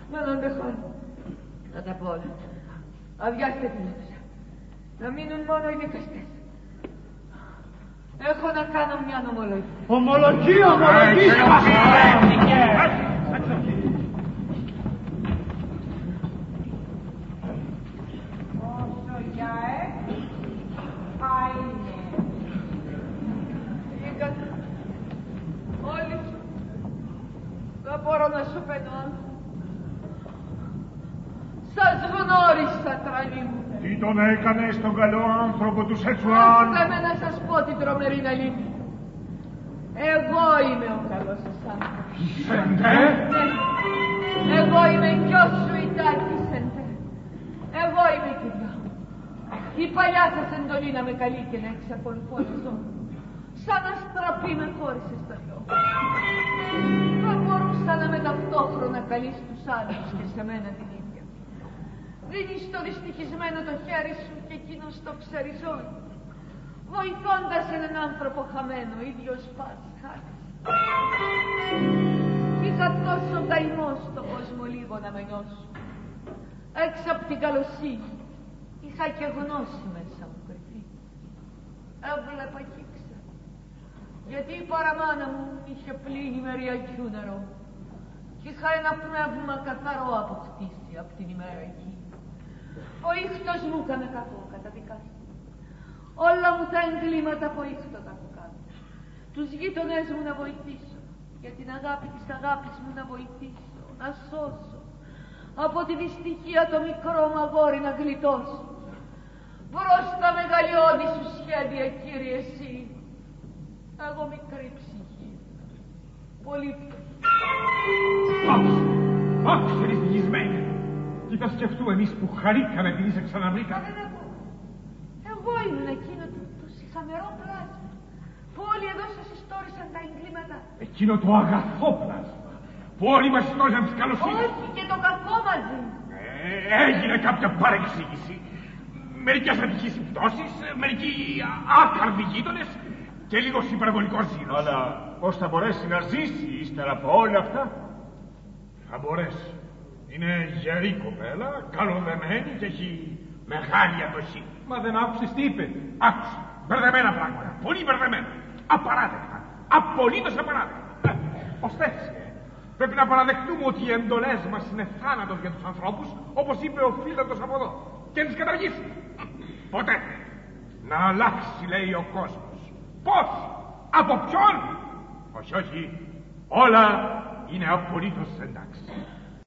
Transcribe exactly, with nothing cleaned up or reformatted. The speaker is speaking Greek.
Μα δεν δεχόνω. Να τα πω όλα. Αδειάστε την αίθουσα. Να μείνουν μόνο οι δικαστές. Έχω να κάνω μια ομολογία. Ομολογία, ομολογία! Όσο για ε, είναι. Λίγατε. Όλοι σου. Δεν μπορώ να σου πενώ. Σας γνώρισα, τρανή μου. Τι τον έκανε στον καλό άνθρωπο του Σετσουάν? Άστε να σας πω την τρομερή αλήθεια. Εγώ είμαι ο καλός σας άνθρωπος. Σέντε? Ναι. Εγώ είμαι γιο σου η Τάκη, Σέντε. Εγώ είμαι η κυρία. Η παλιά σας εντολή να με καλεί και να εξακολουθώ να ζω. Σαν αστραπή με χώρισε στα δυο. Θα μπορούσα να με ταυτόχρονα καλείς τους άλλους και σε μένα την ίδια. Δίνεις το δυστυχισμένο το χέρι σου και εκείνος το ξεριζώνει. Βοηθώντας έναν άνθρωπο χαμένο, ίδιος πας χάρης. Είχα τόσο καημό στον κόσμο λίγο να με νιώσω. Έξω απ' την καλοσύνη, είχα και γνώση μέσα μου κρυφή. Έβλεπα και ήξερα. Γιατί η παραμάνα μου είχε πλύνει μεριακού νερό. Κι είχα ένα πνεύμα καθαρό αποκτήσει απ' την ημέρα εκεί. Ο ήχτος μου έκανε κακό, καταδικάστηκε. Όλα μου τα εγκλήματα από ήχτο τα έχω κάνει. Τους γείτονές μου να βοηθήσω. Για την αγάπη της αγάπης μου να βοηθήσω, να σώσω. Από τη δυστυχία το μικρό μου αγόρι να γλιτώσω. Προς τα μεγαλειώδη σου σχέδια, Κύριε, εσύ. Εγώ μικρή ψυχή. Πολύ φτωχή. Άκουσε, άκουσε δυστυχισμένη. Τι θα σκεφτούμε εμείς που χαρήκαμε επειδή σε ξαναβρήκα? Μα δεν εγώ. Εγώ ήμουν εκείνο το, το σιχαμερό πλάσμα που όλοι εδώ σας ιστόρισαν τα εγκλήματα. Εκείνο το αγαθό πλάσμα που όλοι μας ιστόρισαν της καλοσύνης. Όχι, και το κακό μαζί. Ε, έγινε κάποια παρεξήγηση. Μερικές ατυχείς συμπτώσεις, μερικοί άκαρδοι γείτονες και λίγος υπερβολικός ζήλος. Αλλά πώς θα μπορέσει να ζήσει ύστερα από όλα αυτά? Θα μπορέσει. Είναι γερή κοπέλα, καλοδεμένη και έχει μεγάλη αντοχή. Μα δεν άκουσες τι είπε? Άκουσε. Μπερδεμένα πράγματα. Πολύ μπερδεμένα. Απαράδεκτα. Απολύτως απαράδεκτα. Ώστε έτσι. Πρέπει να παραδεχτούμε ότι οι εντολές μας είναι θάνατος για τους ανθρώπους, όπως είπε ο Φύλακτος από εδώ. Και να τις καταργήσουμε. Ποτέ. Να αλλάξει, λέει ο κόσμος. Πώς? Από ποιον? Όχι, όχι. Όλα είναι απολύτως εντάξει.